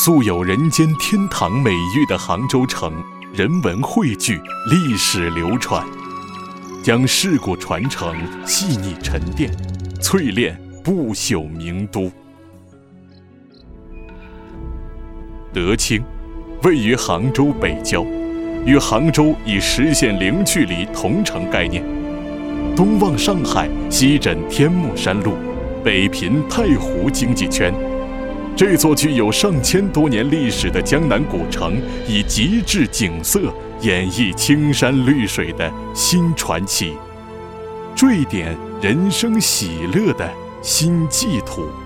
素有人间天堂美誉的杭州城，人文汇聚，历史流传，将世故传承细腻沉淀，淬炼不朽名都。德清位于杭州北郊，与杭州以实现零距离同城概念，东望上海，西枕天目山路，北濒太湖经济圈。这座具有上千多年历史的江南古城，以极致景色演绎青山绿水的新传奇，缀点人生喜乐的新净土。